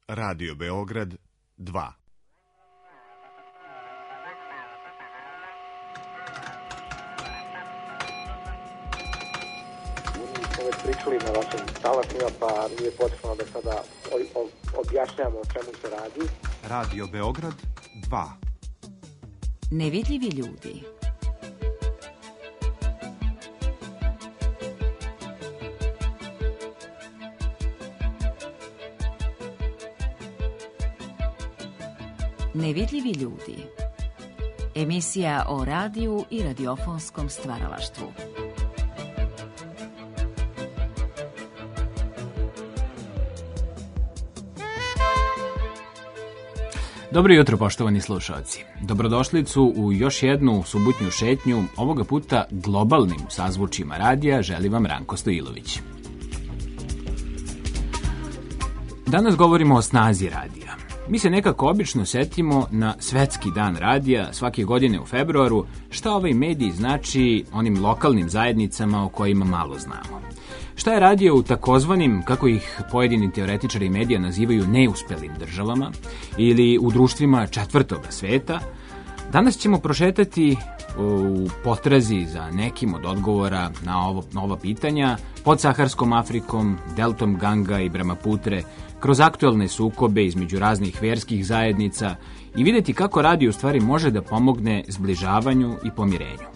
Radio Beograd 2. Već pričali na vašim talasima, pa nije potrebno da sada objašnjamo o čemu se radi. Radio Beograd 2. Nevidljivi ljudi. Nevidljivi ljudi. Emisija o radiju i radiofonskom stvaralaštvu. Dobro jutro, poštovani slušalci. Dobrodošlicu u još jednu subotnju šetnju, ovoga puta globalnim sazvučima radija, želi vam Ranko Stojilović. Danas govorimo o snazi radija. Mi se nekako obično setimo na Svetski dan radija svake godine u februaru, šta ovaj medij znači onim lokalnim zajednicama o kojima malo znamo. Šta je radio u takozvanim, kako ih pojedini teoretičari medija nazivaju, neuspelim državama ili u društvima četvrtoga sveta. Danas ćemo prošetati u potrazi za nekim od odgovora na ova pitanja pod Saharskom Afrikom, deltom Ganga i Brahmaputre, kroz aktuelne sukobe između raznih verskih zajednica i vidjeti kako radio u stvari može da pomogne zbližavanju i pomirenju.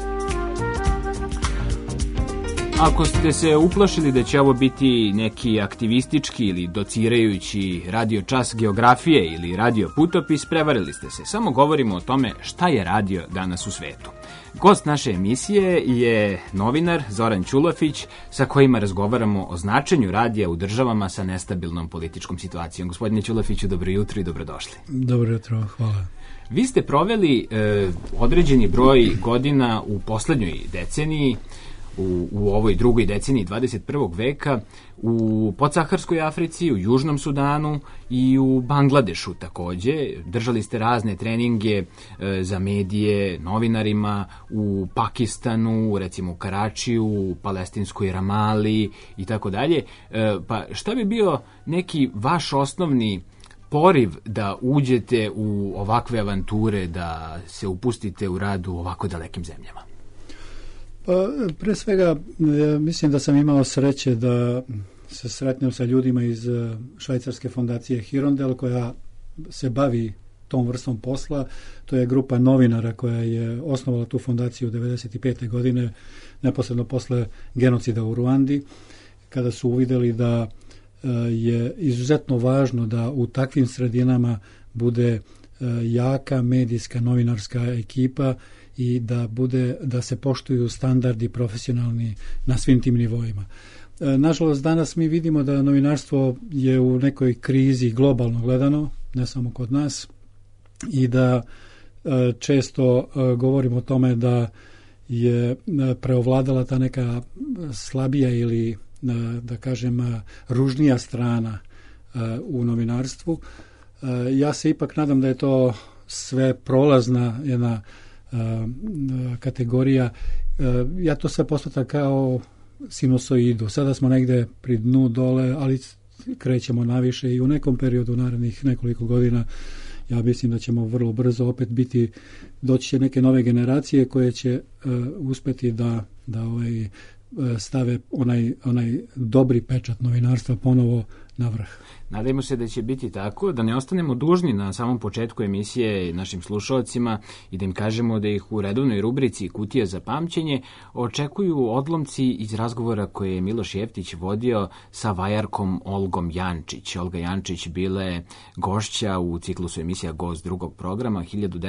Ako ste se uplašili da će ovo biti neki aktivistički ili docirajući radio čas geografije ili radio putopis, prevarili ste se. Samo govorimo o tome šta je radio danas u svetu. Gost naše emisije je novinar Zoran Ćulafić, sa kojima razgovaramo o značenju radija u državama sa nestabilnom političkom situacijom. Gospodine Ćulafiću, dobro jutro i dobrodošli. Dobro jutro, hvala. Vi ste proveli određeni broj godina u poslednjoj deceniji, u ovoj drugoj deceniji 21. veka u podsaharskoj Africi, u Južnom Sudanu i u Bangladešu takođe. Držali ste razne treninge za medije, novinarima u Pakistanu, recimo u Karačiju, u palestinskoj Ramali i tako dalje. Pa šta bi bio neki vaš osnovni poriv da uđete u ovakve avanture, da se upustite u rad u ovako dalekim zemljama? Pa, pre svega, mislim da sam imao sreće da se sretnem sa ljudima iz švajcarske fondacije Hirondel, koja se bavi tom vrstom posla. To je grupa novinara koja je osnovala tu fondaciju 1995. godine, neposredno posle genocida u Ruandi, kada su uvideli da je izuzetno važno da u takvim sredinama bude jaka medijska novinarska ekipa i da se poštuju standardi profesionalni na svim tim nivoima. Nažalost, danas mi vidimo da novinarstvo je u nekoj krizi globalno gledano, ne samo kod nas, i da često govorimo o tome da je preovladala ta neka slabija ili, da kažem, ružnija strana u novinarstvu. Ja se ipak nadam da je to sve prolazna jedna kategorija. Ja to sve posmatam kao sinusoidu. Sada smo negde pri dnu dole, ali krećemo naviše i u nekom periodu narednih nekoliko godina ja mislim da ćemo vrlo brzo opet doći će neke nove generacije koje će uspeti da stave onaj dobri pečat novinarstva ponovo na vrh. Nadajmo se da će biti tako, da ne ostanemo dužni na samom početku emisije našim slušalcima i da im kažemo da ih u redovnoj rubrici Kutija za pamćenje očekuju odlomci iz razgovora koje je Miloš Jeftić vodio sa vajarkom Olgom Jančić. Olga Jančić bila je gošća u ciklusu emisija Gost drugog programa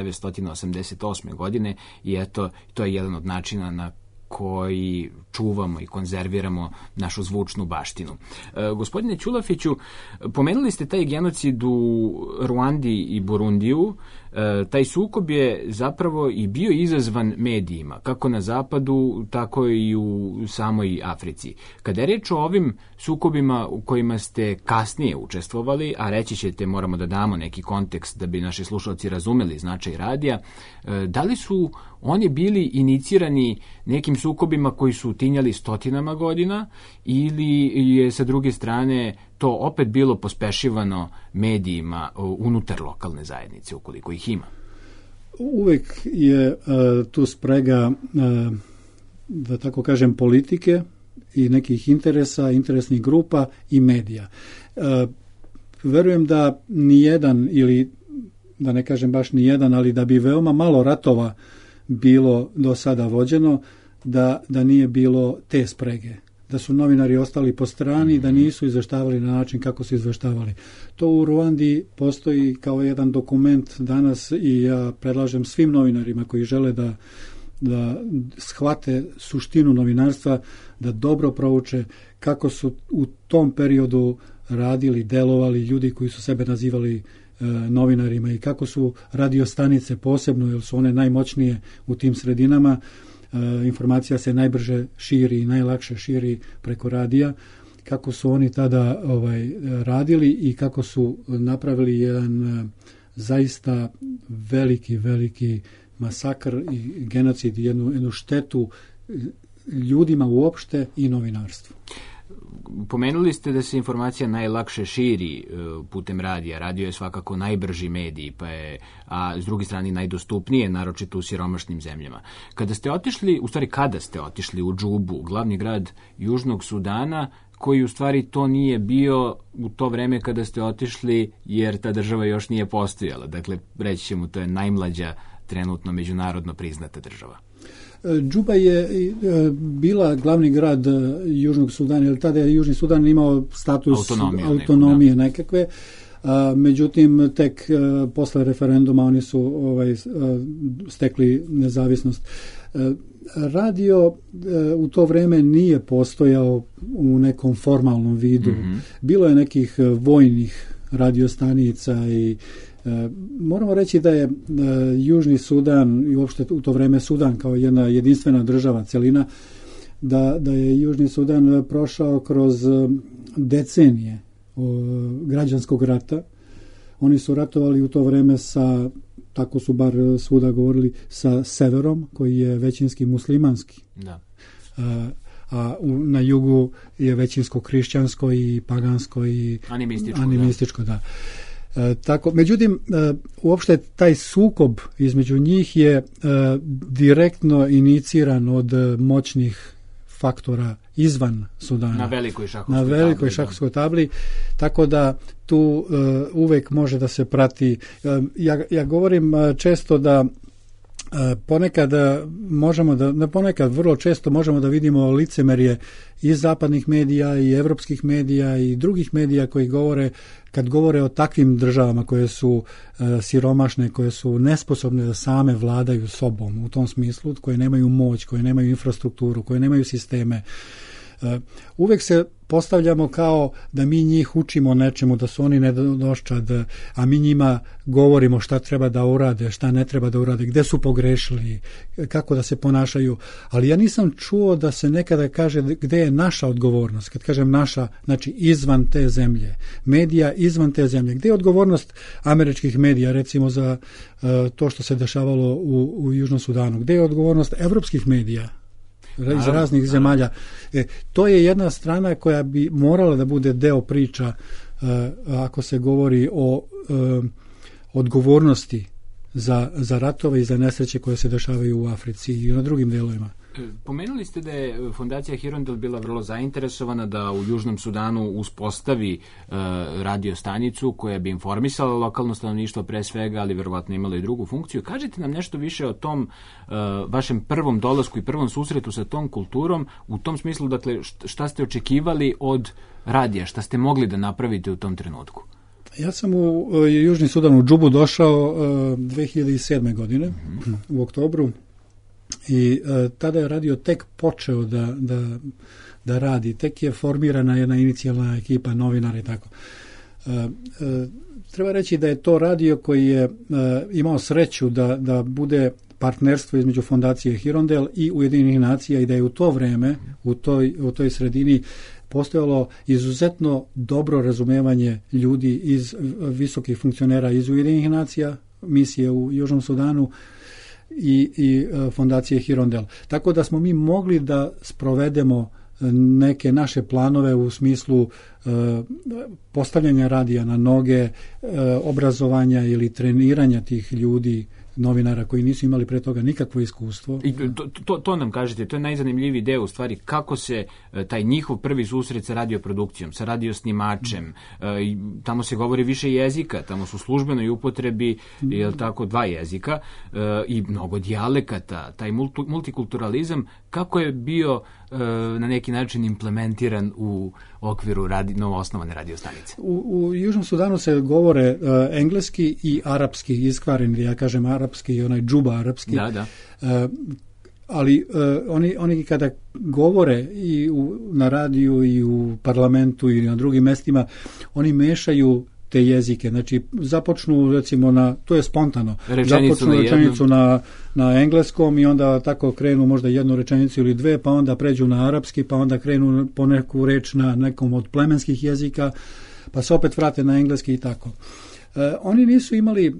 1988. godine i eto, to je jedan od načina na koji čuvamo i konzerviramo našu zvučnu baštinu. Gospodine Ćulafiću, pomenuli ste taj genocid u Ruandi i Burundiju. Taj sukob je zapravo i bio izazvan medijima, kako na zapadu, tako i u samoj Africi. Kada je reč o ovim sukobima u kojima ste kasnije učestvovali, a reći ćete, moramo da damo neki kontekst da bi naši slušalci razumeli značaj radija, da li su oni bili inicirani nekim sukobima koji su tinjali stotinama godina ili je sa druge strane to opet bilo pospešivano medijima unutar lokalne zajednice, ukoliko ih ima? Uvek je tu sprega, da tako kažem, politike i nekih interesa, interesnih grupa i medija. Verujem da nijedan, ili da ne kažem baš nijedan, ali da bi veoma malo ratova bilo do sada vođeno, da nije bilo te sprege. Da su novinari ostali po strani, da nisu izveštavali na način kako su izveštavali. To u Ruandi postoji kao jedan dokument danas i ja predlažem svim novinarima koji žele da shvate suštinu novinarstva, da dobro prouče kako su u tom periodu radili, delovali ljudi koji su sebe nazivali novinarima i kako su radiostanice posebno, jer su one najmoćnije u tim sredinama. Informacija se najbrže širi i najlakše širi preko radija, kako su oni tada radili i kako su napravili jedan zaista veliki masakr i genocid, jednu štetu ljudima uopšte i novinarstvu. Pomenuli ste da se informacija najlakše širi putem radija. Radio je svakako najbrži medij, a s druge strane najdostupnije, naročito u siromašnim zemljama. Kada ste otišli u Džubu, glavni grad Južnog Sudana, koji u stvari to nije bio u to vreme kada ste otišli, jer ta država još nije postojala. Dakle, reći ćemo, to je najmlađa trenutno međunarodno priznata država. Džuba je bila glavni grad Južnog Sudana, jer tada je Južni Sudan imao status autonomije nekakve. Međutim, tek posle referenduma oni su stekli nezavisnost. Radio u to vreme nije postojao u nekom formalnom vidu. Bilo je nekih vojnih radiostanica i moramo reći da je Južni Sudan i uopšte u to vreme Sudan kao jedna jedinstvena država, celina, da je Južni Sudan prošao kroz decenije građanskog rata. Oni su ratovali u to vreme sa, tako su bar svuda govorili, sa severom, koji je većinski muslimanski. Da. A na jugu je većinsko hrišćansko i pagansko i animističko, da. Međutim, uopšte taj sukob između njih je direktno iniciran od moćnih faktora izvan Sudana. Na velikoj šahovskoj tabli, tako da tu uvek može da se prati. Ja govorim često da vrlo često možemo da vidimo licemerje i zapadnih medija i evropskih medija i drugih medija koji kad govore o takvim državama koje su siromašne, koje su nesposobne da same vladaju sobom u tom smislu, koje nemaju moć, koje nemaju infrastrukturu, koje nemaju sisteme. Uvek se postavljamo kao da mi njih učimo nečemu, da su oni nedoščad, a mi njima govorimo šta treba da urade, šta ne treba da urade, gde su pogrešili, kako da se ponašaju. Ali ja nisam čuo da se nekada kaže gde je naša odgovornost. Kad kažem naša, znači izvan te zemlje. Medija izvan te zemlje. Gde je odgovornost američkih medija, recimo za to što se dešavalo u Južnom Sudanu? Gde je odgovornost evropskih medija iz raznih zemalja? To je jedna strana koja bi morala da bude deo priča ako se govori o odgovornosti za ratove i za nesreće koje se dešavaju u Africi i na drugim delovima. Pomenuli ste da je fondacija Hirondell bila vrlo zainteresovana da u Južnom Sudanu uspostavi radiostanicu koja bi informisala lokalno stanovništvo pre svega, ali verovatno imala i drugu funkciju. Kažite nam nešto više o tom vašem prvom dolasku i prvom susretu sa tom kulturom, u tom smislu, dakle, šta ste očekivali od radija, šta ste mogli da napravite u tom trenutku? Ja sam u Južni Sudan, u Džubu, došao 2007. godine, u oktobru, i tada je radio tek počeo da radi, tek je formirana jedna inicijalna ekipa novinara i tako. Treba reći da je to radio koji je imao sreću da bude partnerstvo između fondacije Hirondell i Ujedinjenih nacija i da je u to vreme, u toj sredini postojalo izuzetno dobro razumevanje ljudi iz visokih funkcionera iz Ujedinjenih nacija, misije u Južnom Sudanu i fondacije Hirondell. Tako da smo mi mogli da sprovedemo neke naše planove u smislu postavljanja radija na noge, obrazovanja ili treniranja tih ljudi, novinara koji nisu imali pre toga nikakvo iskustvo. I to nam kažete, to je najzanimljiviji deo u stvari, kako se taj njihov prvi susret sa radioprodukcijom, sa radiosnimačem, tamo se govori više jezika, tamo su službenoj upotrebi, je li tako, 2 jezika i mnogo dijalekata, taj multikulturalizam, kako je bio na neki način implementiran u okviru novoosnovane radiostanice? U Južnom Sudanu se govore engleski i arapski iskvareni, ja kažem arapski i onaj džuba arapski. Da. Ali oni kada govore i na radiju i u parlamentu i na drugim mestima, oni mešaju te jezike. Znači, započnu, recimo, to je spontano. Započnu rečenicu na engleskom i onda tako krenu možda jednu rečenicu ili 2, pa onda pređu na arapski, pa onda krenu po neku reč na nekom od plemenskih jezika, pa se opet vrate na engleski i tako. Oni nisu imali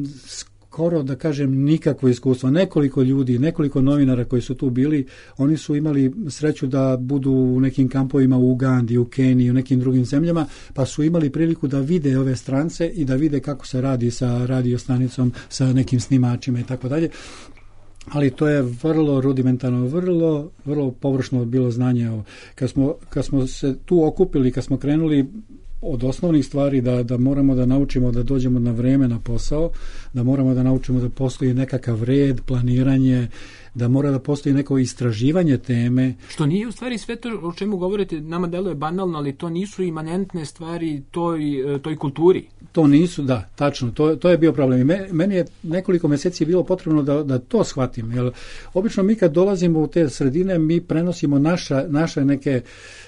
skoro, da kažem, nikakvo iskustvo. Nekoliko ljudi, nekoliko novinara koji su tu bili, oni su imali sreću da budu u nekim kampovima u Ugandi, u Keniji, u nekim drugim zemljama, pa su imali priliku da vide ove strance i da vide kako se radi sa radiostanicom, sa nekim snimačima i tako dalje. Ali to je vrlo rudimentarno, vrlo površno bilo znanje. Kad smo se tu okupili, kad smo krenuli od osnovnih stvari da moramo da naučimo da dođemo na vreme na posao, da moramo da naučimo da postoji nekakav red, planiranje, da mora da postoji neko istraživanje teme. Što nije u stvari sve to o čemu govorite, nama deluje banalno, ali to nisu imanentne stvari toj kulturi. To nisu, da, tačno, to je bio problem. I meni je nekoliko meseci bilo potrebno da to shvatim, jer obično mi kad dolazimo u te sredine, mi prenosimo naše neke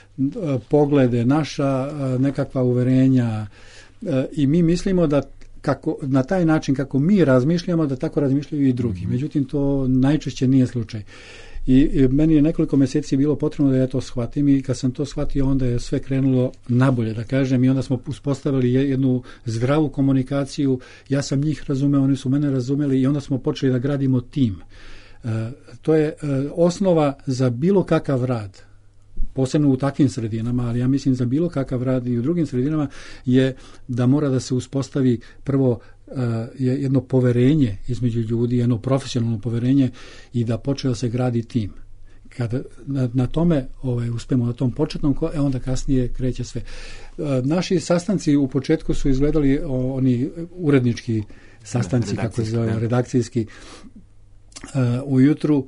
poglede, naša nekakva uverenja i mi mislimo da na taj način kako mi razmišljamo, da tako razmišljaju i drugi. Međutim, to najčešće nije slučaj. I meni je nekoliko meseci bilo potrebno da ja to shvatim i kad sam to shvatio, onda je sve krenulo nabolje, da kažem, i onda smo uspostavili jednu zdravu komunikaciju. Ja sam njih razumeo, oni su mene razumeli i onda smo počeli da gradimo tim. To je osnova za bilo kakav rad, posebno u takvim sredinama, ali ja mislim za bilo kakav rad i u drugim sredinama, je da mora da se uspostavi prvo jedno poverenje između ljudi, jedno profesionalno poverenje i da počne da se gradi tim. Kada na tome uspemo, na tom početnom, onda kasnije kreće sve. Naši sastanci u početku su izgledali oni urednički sastanci, kako se zove, redakcijski. Ujutru,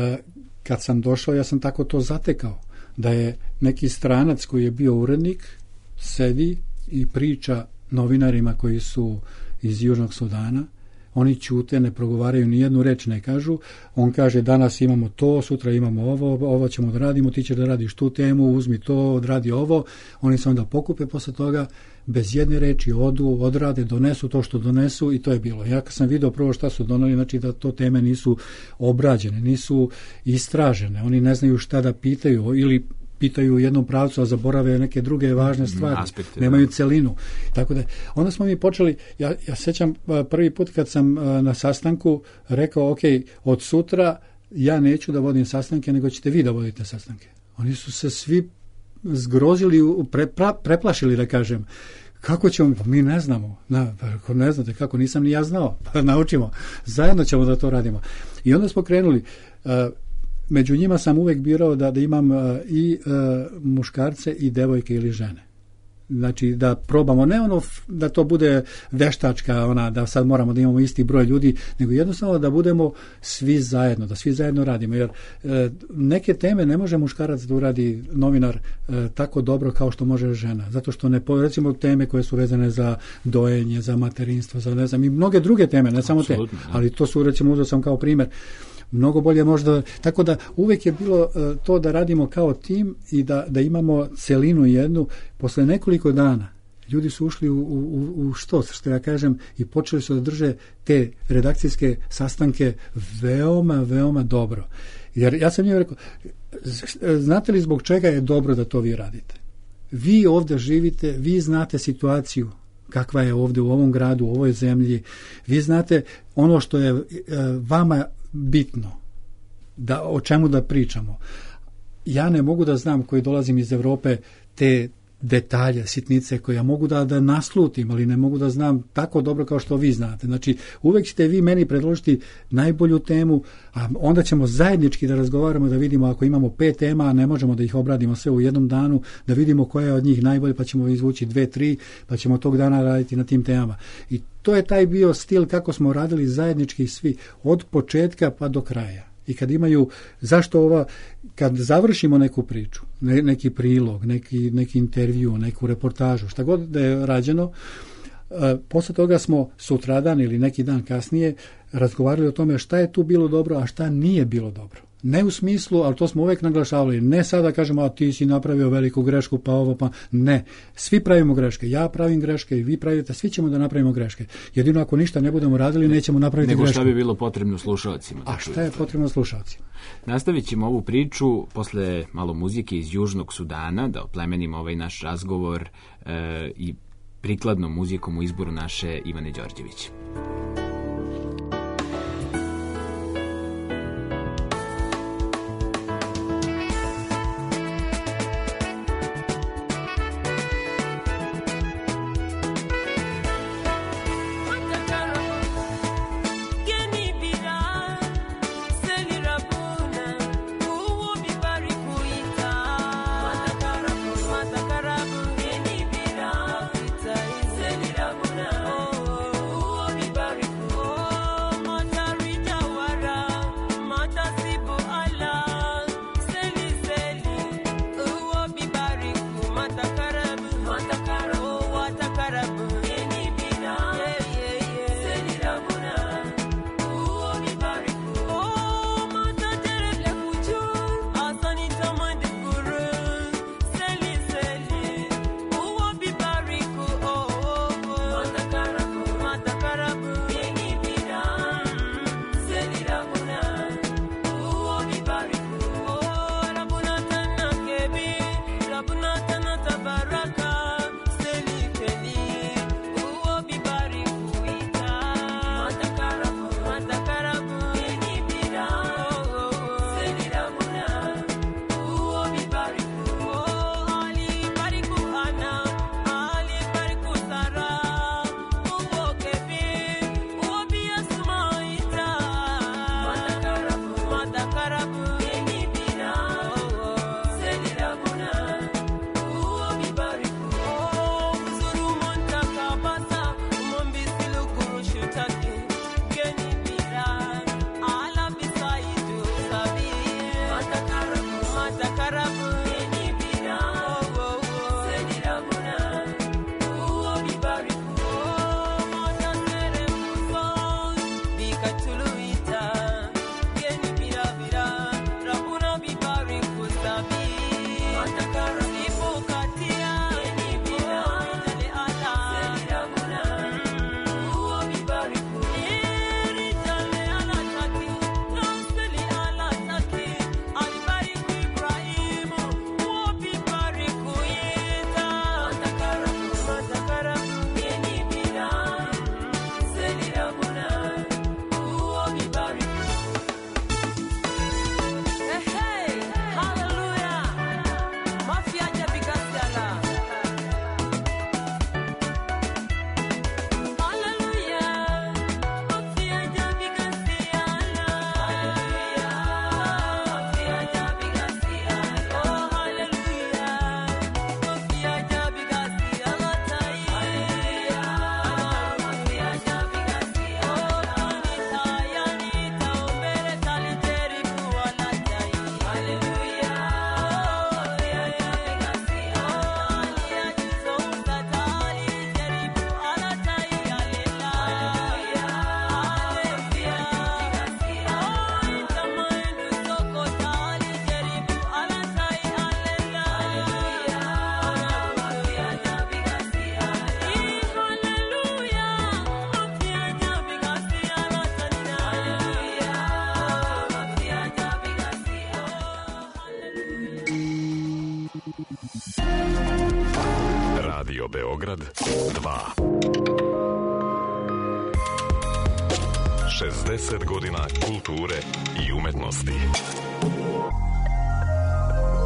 kad sam došao, ja sam tako to zatekao, da je neki stranac koji je bio urednik, sedi i priča novinarima koji su iz Južnog Sudana. Oni ćute, ne progovaraju, ni jednu reč ne kažu. On kaže, danas imamo to, sutra imamo ovo ćemo da radimo, ti ćeš da radiš tu temu, uzmi to, odradi ovo. Oni se onda pokupe posle toga, bez jedne reči odu, odrade, donesu to što donesu i to je bilo. Ja kad sam vidio prvo šta su doneli, znači da to teme nisu obrađene, nisu istražene, oni ne znaju šta da pitaju ili pitaju u jednom pravcu, a zaborave neke druge važne stvari, nemaju celinu. Tako da, onda smo mi počeli, ja sećam prvi put kad sam na sastanku rekao, ok, od sutra ja neću da vodim sastanke, nego ćete vi da vodite sastanke. Oni su se svi zgrozili, preplašili, da kažem. Kako ćemo? Pa mi ne znamo. Ako ne znate kako, nisam ni ja znao. Pa naučimo. Zajedno ćemo da to radimo. I onda smo krenuli. Među njima sam uvek birao da imam i muškarce i devojke ili žene. Znači da probamo, ne ono da to bude veštačka, da sad moramo da imamo isti broj ljudi, nego jednostavno da budemo svi zajedno, da svi zajedno radimo. Jer neke teme ne može muškarac da uradi, novinar, tako dobro kao što može žena. Zato što recimo teme koje su vezane za dojenje, za materinstvo, za ne znam, i mnoge druge teme, ne samo te. Ali to su, recimo, uzeo sam kao primer, mnogo bolje možda, tako da uvek je bilo to da radimo kao tim i da imamo celinu jednu. Posle nekoliko dana ljudi su ušli u što ja kažem, i počeli su da drže te redakcijske sastanke veoma, veoma dobro. Jer ja sam njima rekao, znate li zbog čega je dobro da to vi radite? Vi ovde živite, vi znate situaciju kakva je ovde u ovom gradu, u ovoj zemlji, vi znate ono što je vama bitno, o čemu da pričamo. ja ne mogu da znam, koji dolazim iz Evrope, te detalje, sitnice koje ja mogu da naslutim, ali ne mogu da znam tako dobro kao što vi znate. Znači, uvek ćete vi meni predložiti najbolju temu, a onda ćemo zajednički da razgovaramo, da vidimo ako imamo 5 tema, a ne možemo da ih obradimo sve u jednom danu, da vidimo koja je od njih najbolje, pa ćemo izvući 2-3, pa ćemo tog dana raditi na tim temama. I to je taj bio stil kako smo radili zajednički svi, od početka pa do kraja. I kad imaju, kad završimo neku priču, neki prilog, neki intervju, neku reportažu, šta god da je rađeno, posle toga smo sutradan ili neki dan kasnije razgovarali o tome šta je tu bilo dobro, a šta nije bilo dobro. Ne u smislu, ali to smo uvek naglašavali, ne sada kažemo, a ti si napravio veliku grešku, pa ovo, pa ne. Svi pravimo greške, ja pravim greške i vi pravite, svi ćemo da napravimo greške. Jedino ako ništa ne budemo radili, nećemo napraviti grešku. Nego šta bi bilo potrebno slušalcima? A šta je potrebno slušalcima? Nastavit ćemo ovu priču posle malo muzike iz Južnog Sudana, da oplemenimo ovaj naš razgovor i prikladnom muzikom u izboru naše Ivane Đorđević. Radio Beograd 2. 60 godina kulture i umetnosti.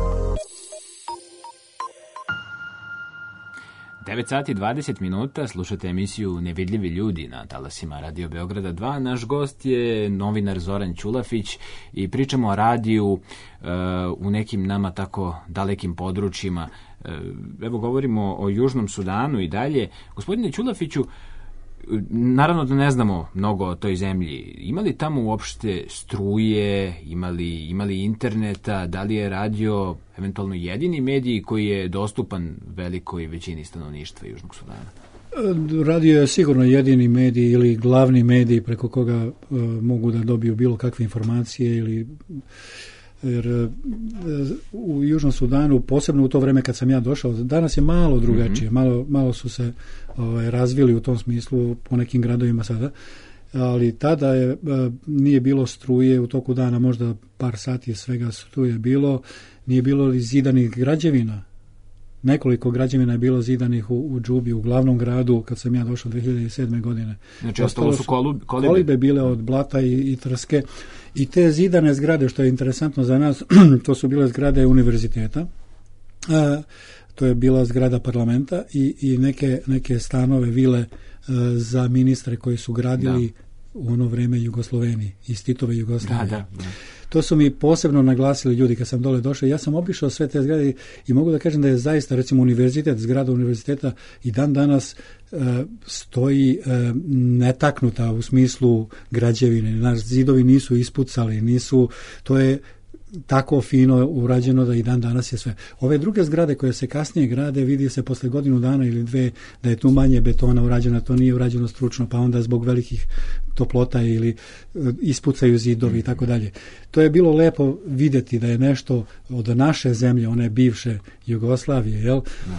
9 sati 20 minuta, slušate emisiju Nevidljivi ljudi na talasima Radio Beograda 2. Naš gost je novinar Zoran Ćulafić i pričamo o radiju u nekim nama tako dalekim područjima. Evo govorimo o Južnom Sudanu i dalje. Gospodine Ćulafiću, naravno da ne znamo mnogo o toj zemlji. Ima li tamo uopšte struje, ima li interneta, da li je radio eventualno jedini medij koji je dostupan velikoj većini stanovništva Južnog Sudana? Radio je sigurno jedini medij ili glavni medij preko koga mogu da dobiju bilo kakve informacije jer u Južnom Sudanu, posebno u to vreme kad sam ja došao, danas je malo drugačije, malo su se razvili u tom smislu po nekim gradovima sada, ali tada nije bilo struje u toku dana, možda par sati svega struje bilo, nije bilo li zidanih građevina. Nekoliko građevina je bilo zidanih u Džubi, u glavnom gradu, kad sam ja došao 2007. godine. Znači, ostalo su kolibe bile od blata i trske. I te zidane zgrade, što je interesantno za nas, to su bile zgrade univerziteta, to je bila zgrada parlamenta i neke stanove, vile za ministre koji su gradili u ono vreme Jugosloveniji, iz Titove Jugoslavije. Da. To su mi posebno naglasili ljudi kad sam dole došao. Ja sam obišao sve te zgrade i mogu da kažem da je zaista, recimo, univerzitet, zgrada univerziteta i dan danas stoji netaknuta u smislu građevine. Naš zidovi nisu ispucali, to je tako fino urađeno da i dan danas je sve. Ove druge zgrade koje se kasnije grade, vidi se posle godinu dana ili dve da je tu manje betona urađeno, to nije urađeno stručno, pa onda zbog velikih toplota ili ispucaju zidovi i tako dalje. To je bilo lepo vidjeti da je nešto od naše zemlje, one bivše Jugoslavije,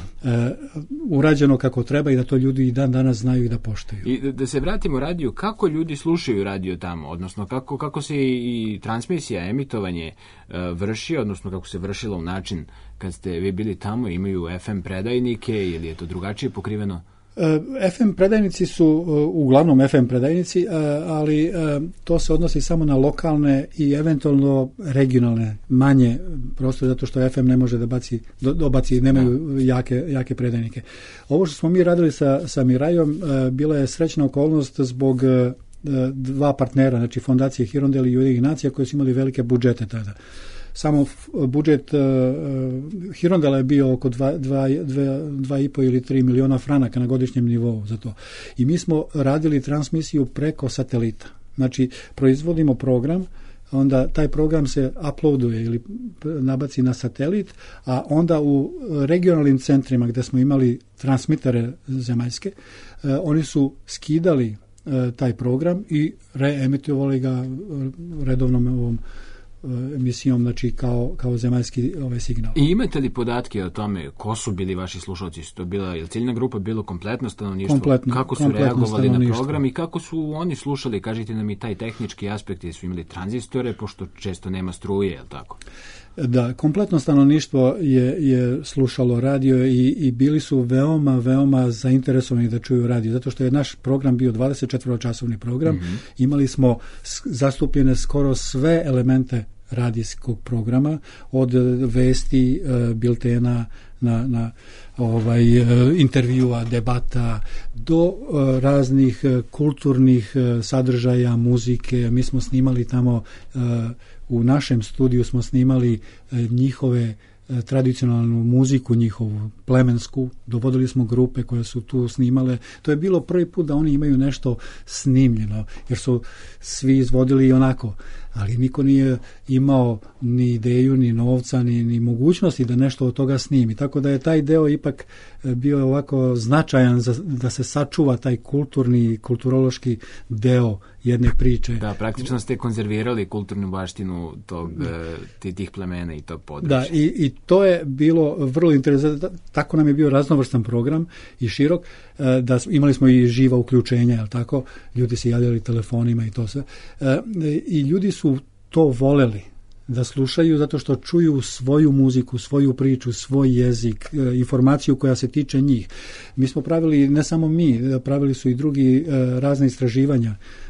urađeno kako treba i da to ljudi i dan danas znaju i da poštuju. I da se vratimo radiju, kako ljudi slušaju radio tamo, odnosno kako se i transmisija, emitovanje vrši, odnosno kako se vršilo u način kad ste vi bili tamo, imaju FM predajnike ili je to drugačije pokriveno? FM predajnici su uglavnom FM predajnici, ali to se odnosi samo na lokalne i eventualno regionalne, manje prostore, zato što FM ne može da dobaci, nemaju jake predajnike. Ovo što smo mi radili sa Mirajom, bila je srećna okolnost zbog dva partnera, znači Fondacije Hirondel i Ujedinjenih nacija, koji su imali velike budžete tada. Samo budžet Hirondela je bio oko 2,5 ili 3 miliona franaka na godišnjem nivou za to. I mi smo radili transmisiju preko satelita. Znači, proizvodimo program, onda taj program se uploaduje ili nabaci na satelit, a onda u regionalnim centrima gde smo imali transmitere zemaljske, oni su skidali taj program i reemitovali ga redovnom ovom emisijom, znači kao zemaljski signal. I imate li podatke o tome ko su bili vaši slušalci? Su to bila, je li ciljna grupa bilo kompletno stanovništvo? Kako su reagovali na program i kako su oni slušali? Kažite nam i taj tehnički aspekt, su imali tranzistore, pošto često nema struje, je li tako? Da, kompletno stanovništvo je slušalo radio i bili su veoma zainteresovani da čuju radio, zato što je naš program bio 24-časovni program. Imali smo zastupljene skoro sve elemente radijskog programa, od vesti, biltena, na intervjua, debata, do raznih kulturnih sadržaja, muzike. Mi smo snimali tamo, u našem studiju smo snimali njihove tradicionalnu muziku, njihovu plemensku, dovodili smo grupe koje su tu snimale. To je bilo prvi put da oni imaju nešto snimljeno, jer su svi izvodili onako, ali niko nije imao ni ideju, ni novca, ni mogućnosti da nešto od toga snimi. Tako da je taj deo ipak bio ovako značajan da se sačuva taj kulturološki deo jedne priče. Da, praktično ste konzervirali kulturnu baštinu tih plemena i tog područja. Da, i to je bilo vrlo interesantno. Tako nam je bio raznovrstan program i širok, da imali smo i živa uključenja, jel tako? Ljudi se javljali telefonima i to sve. I ljudi su to voleli da slušaju zato što čuju svoju muziku, svoju priču, svoj jezik, informaciju koja se tiče njih. Mi smo pravili, ne samo mi, pravili su i drugi razne istraživanja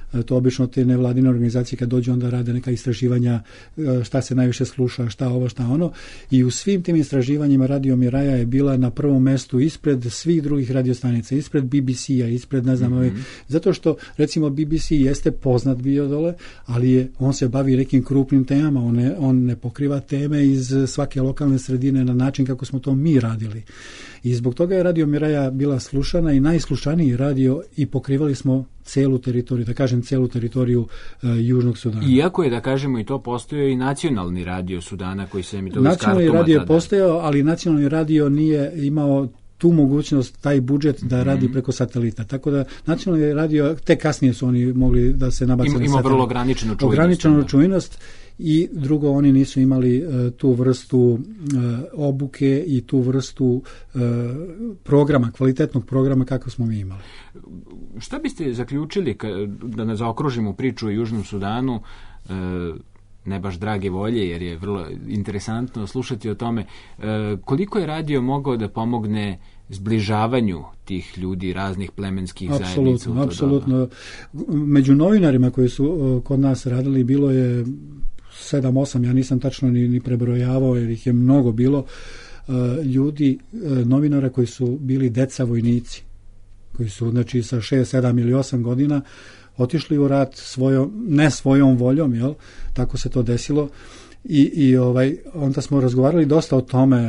To obično te nevladine organizacije kad dođu onda rade neka istraživanja šta se najviše sluša, šta ovo, šta ono. I u svim tim istraživanjima Radio Miraja je bila na prvom mestu ispred svih drugih radiostanica, ispred BBC-a, ispred ne znam, zato što recimo BBC jeste poznat bio dole, ali on se bavi nekim krupnim temama, on ne pokriva teme iz svake lokalne sredine na način kako smo to mi radili. I zbog toga je Radio Miraja bila slušana i najslušaniji radio i pokrivali smo celu teritoriju, da kažem celu teritoriju Južnog Sudana. Iako je, da kažemo, i to postojao i nacionalni radio Sudana koji se emitovao iz Kartuma. Nacionalni radio je postojao, ali nacionalni radio nije imao tu mogućnost, taj budžet da radi preko satelita. Tako da nacionalni radio, te kasnije su oni mogli da se nabace na satelit. Ima vrlo ograničenu čujnost. I drugo, oni nisu imali tu vrstu obuke i tu vrstu programa, kvalitetnog programa kako smo mi imali. Šta biste zaključili, da ne zaokružimo priču o Južnom Sudanu, ne baš drage volje, jer je vrlo interesantno slušati o tome, koliko je radio mogao da pomogne zbližavanju tih ljudi, raznih plemenskih zajednica? Apsolutno. Među novinarima koji su kod nas radili bilo je 7-8, ja nisam tačno ni prebrojavao jer ih je mnogo bilo, ljudi, novinara koji su bili deca vojnici, koji su znači sa 6, 7 ili 8 godina otišli u rat ne svojom voljom, jel? Tako se to desilo i onda smo razgovarali dosta o tome,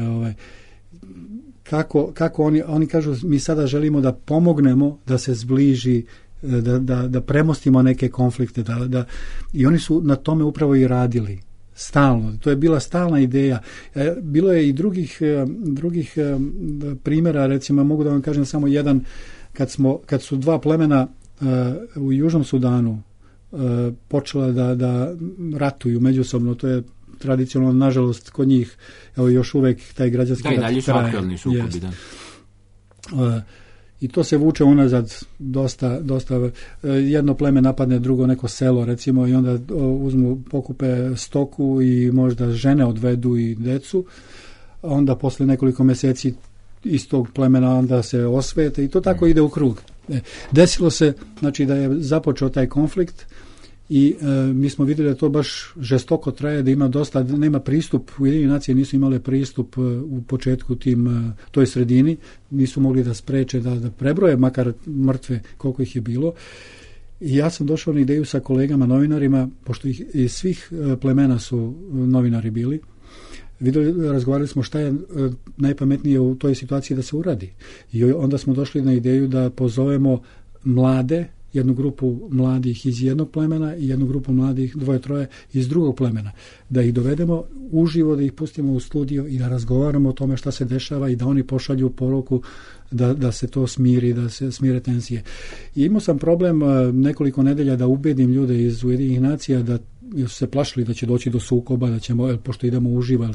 kako oni kažu, mi sada želimo da pomognemo da se zbliži, da premostimo neke konflikte, i oni su na tome upravo i radili stalno. To je bila stalna ideja. Bilo je i drugih primjera, recimo mogu da vam kažem samo jedan, kad su dva plemena u Južnom Sudanu počela da ratuju međusobno, to je tradicionalno, nažalost, kod njih, evo još uvek taj građanski rat traje. Da, i dalje su aktualni sukobi, da. I to se vuče unazad dosta, jedno pleme napadne drugo neko selo, recimo, i onda pokupe stoku i možda žene odvedu i decu, onda posle nekoliko meseci iz tog plemena onda se osvete i to tako ide u krug. Desilo se, znači, da je započeo taj konflikt i mi smo vidjeli da to baš žestoko traje, da ima dosta, nema pristup, Ujedinjene nacije nisu imale pristup u početku toj sredini, nisu mogli da spreče, da prebroje makar mrtve koliko ih je bilo. I ja sam došao na ideju sa kolegama novinarima, pošto ih iz svih plemena su novinari bili, razgovarali smo šta je najpametnije u toj situaciji da se uradi. I onda smo došli na ideju da pozovemo mlade, jednu grupu mladih iz jednog plemena i jednu grupu mladih, 2-3 iz drugog plemena. Da ih dovedemo uživo, da ih pustimo u studio i da razgovaramo o tome šta se dešava i da oni pošalju poruku da se to smiri, da se smire tenzije. I imao sam problem nekoliko nedelja da ubedim ljude iz Ujedinjenih nacija da su se plašili da će doći do sukoba, da ćemo, pošto idemo uživo,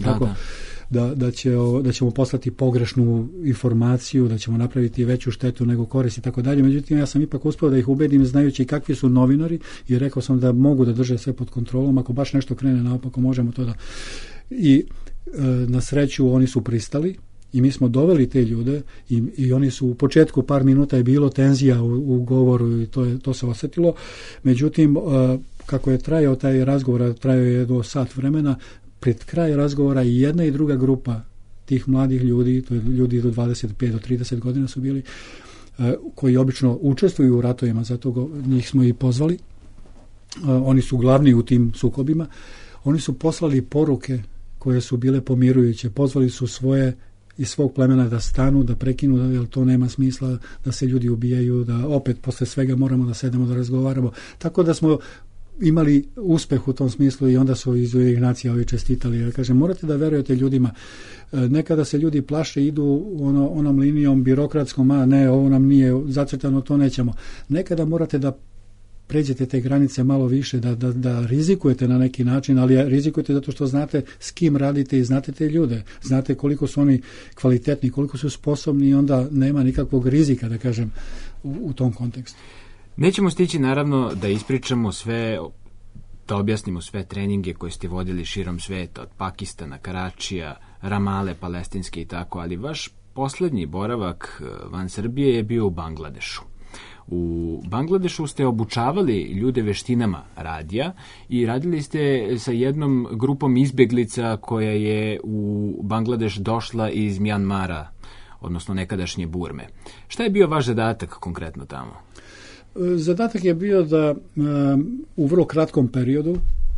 da ćemo poslati pogrešnu informaciju, da ćemo napraviti veću štetu nego korist i tako dalje. Međutim, ja sam ipak uspeo da ih ubedim znajući kakvi su novinari i rekao sam da mogu da drže sve pod kontrolom, ako baš nešto krene naopako možemo to da... I na sreću oni su pristali i mi smo doveli te ljude i oni su u početku par minuta je bilo tenzija u govoru i to se osjetilo. Međutim, kako je trajao taj razgovor, trajao je do sat vremena, pred kraj razgovora i jedna i druga grupa tih mladih ljudi, to je ljudi do 25 do 30 godina su bili, koji obično učestvuju u ratovima, zato njih smo i pozvali, oni su glavni u tim sukobima, oni su poslali poruke koje su bile pomirujuće, pozvali su svoje iz svog plemena da stanu, da prekinu, jer to nema smisla da se ljudi ubijaju, da opet posle svega moramo da sedemo da razgovaramo, tako da smo imali uspeh u tom smislu i onda su iz Ujedinjenih nacija ovi čestitali. Ja kažem, morate da verujete ljudima. Nekada se ljudi plaše, idu onom linijom birokratskom, ne, ovo nam nije zacrtano, to nećemo. Nekada morate da pređete te granice malo više, da rizikujete na neki način, ali rizikujete zato što znate s kim radite i znate te ljude. Znate koliko su oni kvalitetni, koliko su sposobni i onda nema nikakvog rizika, da kažem, u tom kontekstu. Nećemo stići naravno da ispričamo sve, da objasnimo sve treninge koje ste vodili širom sveta, od Pakistana, Karačija, Ramale, palestinske i tako, ali vaš poslednji boravak van Srbije je bio u Bangladešu. U Bangladešu ste obučavali ljude veštinama radija i radili ste sa jednom grupom izbeglica koja je u Bangladeš došla iz Mjanmara, odnosno nekadašnje Burme. Šta je bio vaš zadatak konkretno tamo? Zadatak je bio da u vrlo kratkom periodu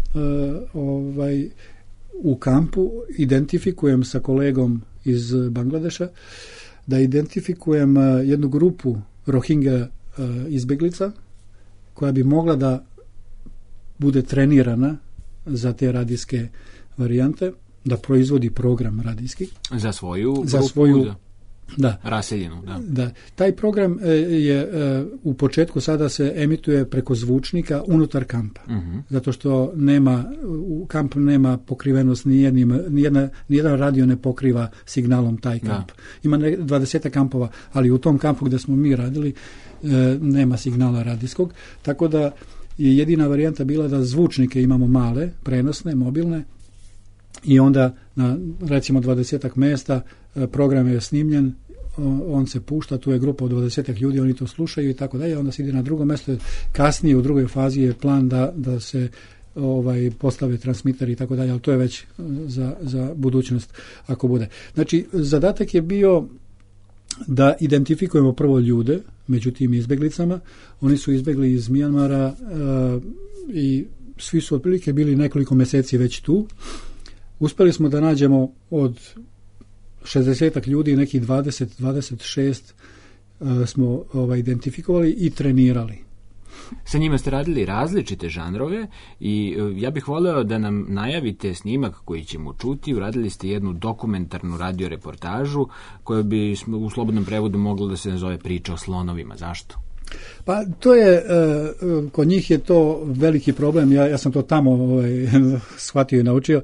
u kampu identifikujem sa kolegom iz Bangladeša, da identifikujem jednu grupu Rohingya izbeglica koja bi mogla da bude trenirana za te radijske varijante, da proizvodi program radijski. Za svoju da. Raseljenu, da. Da. Taj program je u početku sada se emituje preko zvučnika unutar kampa. Zato što kamp nema pokrivenost, nijedan radio ne pokriva signalom taj kamp. Da. Ima 20 kampova, ali u tom kampu gdje smo mi radili nema signala radijskog, tako da je jedina varijanta bila da zvučnike imamo male, prenosne, mobilne, i onda na recimo 20 mjesta program je snimljen, on se pušta, tu je grupa od 20 ljudi, oni to slušaju i tako dalje, onda se ide na drugo mjesto, kasnije u drugoj fazi je plan da se postave transmiteri i tako dalje, ali to je već za budućnost ako bude. Znači, zadatak je bio da identifikujemo prvo ljude među tim izbjeglicama. Oni su izbjegli iz Mjanmara i svi su otprilike bili nekoliko mjeseci već tu. Uspjeli smo da nađemo od 60 ljudi, nekih 20-26 smo identifikovali i trenirali. Sa njima ste radili različite žanrove i ja bih voleo da nam najavite snimak koji ćemo čuti. Uradili ste jednu dokumentarnu radioreportažu koja bi u slobodnom prevodu mogla da se nazove Priča o slonovima. Zašto? Pa to je, kod njih je to veliki problem, ja sam to tamo shvatio i naučio.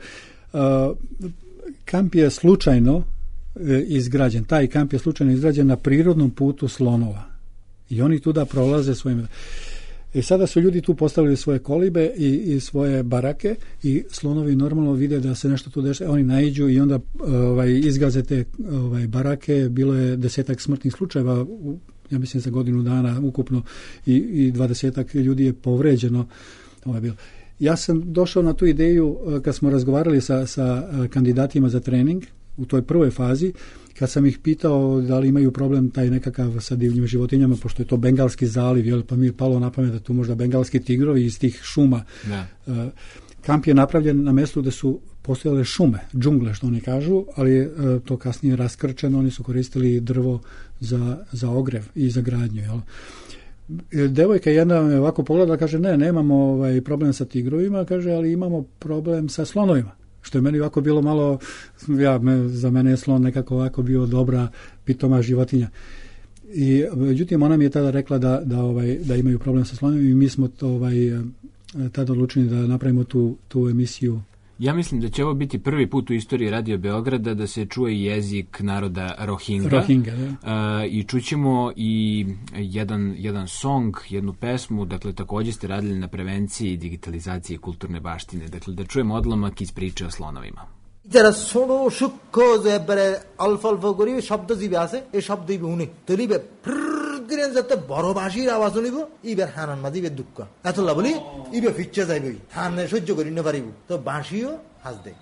Kamp je slučajno izgrađen, taj kamp je slučajno izgrađen na prirodnom putu slonova i oni tuda prolaze svojim... I sada su ljudi tu postavili svoje kolibe i svoje barake i slonovi normalno vide da se nešto tu dešava, oni naiđu i onda izgaze te barake. Bilo je 10 smrtnih slučajeva, ja mislim za godinu dana ukupno, i 20 ljudi je povređeno. Ja sam došao na tu ideju kad smo razgovarali sa kandidatima za trening u toj prvoj fazi, kad sam ih pitao da li imaju problem taj nekakav sa divljim životinjama, pošto je to Bengalski zaliv, pa mi je palo na pamet da tu možda bengalski tigrovi iz tih šuma. Da. Kamp je napravljen na mjestu gdje su postojale šume, džungle što oni kažu, ali je to kasnije raskrčeno, oni su koristili drvo za ogrev i za gradnju. Jel? Devojka jedna me ovako pogledala, kaže nemamo problem sa tigrovima, kaže, ali imamo problem sa slonovima. Što je meni ovako bilo malo, za mene je slon nekako ovako bio dobra, pitoma životinja. I međutim, ona mi je tada rekla da imaju problem sa slonovima i mi smo tada odlučili da napravimo tu emisiju. Ja mislim da će ovo biti prvi put u istoriji Radio Beograda da se čuje jezik naroda Rohingya. I čućemo i jedan song, jednu pesmu, dakle također ste radili na prevenciji digitalizacije kulturne baštine. Dakle, da čujemo odlomak iz Priče o slonovima. যারা ছোট সূক্ষ্ম যে অল্প অল্প করে শব্দজীবী আছে এই শব্দজীবী উনি তলিবে দিলেন যাতে বড় বাঁশির আওয়াজ শুনিব ইবার হানান মাদিবে দুঃখ এতলা বলি ইবে ফিচ্ছে যাইবই হানে সহ্য করি না পারিব তো বাঁশিও হাস দে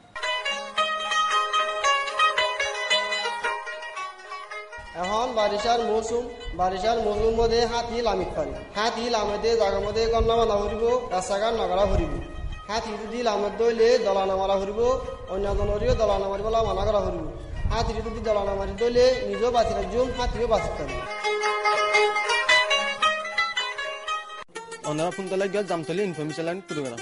এখন বারিশার মৌসুম মধ্যে হাতি লামিত পারে হাতি লামেতে জায়গার মধ্যে গন্না বানা হরিব রাস্তাঘাট নগরা হরিব হাতি যদি লামের দইলে দলানা মারা হরিব অন্য জনরিও দলানা মারিবলা মানা করা হরিব হাতি যদি দলানা মারি দইলে নিজেও বাঁচি রাখজুম হাতিও বাঁচি পারি অনারা ফুনতলা গিয়ে জামতলি ইনফরমেশন লাইন পুরো গেলাম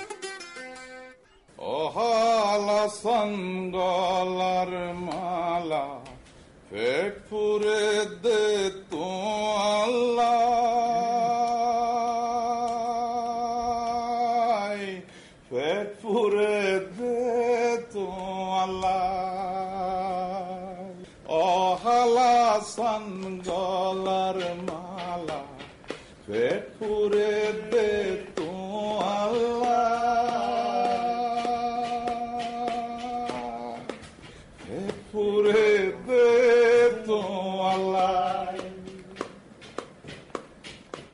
ওহালা সঙ্গলার মালা পেট পুরে দে তো আল্লাহ পেট পুরে দে তো আল্লাহ ওহালা সঙ্গলার মালা পেট পুরে দে তো আল্লাহ পেট পুরে দে তো আল্লাহ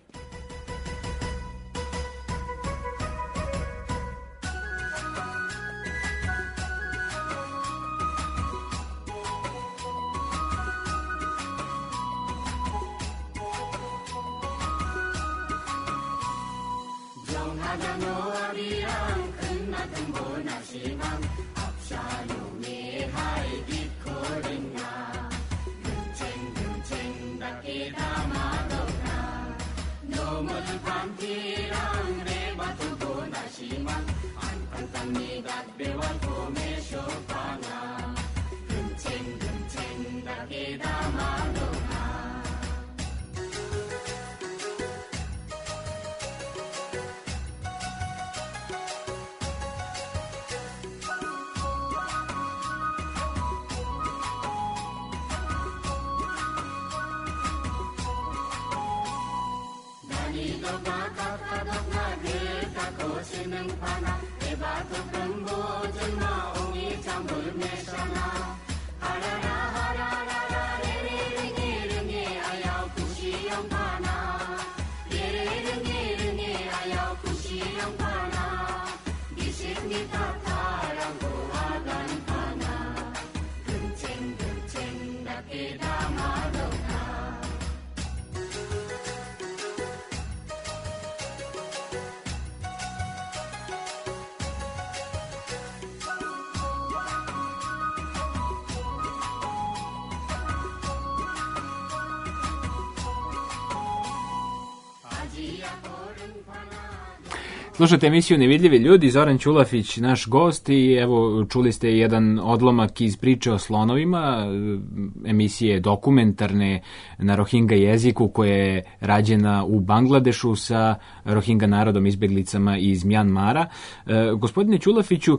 Slušate emisiju Nevidljivi ljudi, Zoran Ćulafić, naš gost, i evo čuli ste jedan odlomak iz priče o slonovima, emisije dokumentarne na Rohingya jeziku koja je rađena u Bangladešu sa Rohingya narodom, izbeglicama iz Mjanmara. Gospodine Ćulafiću,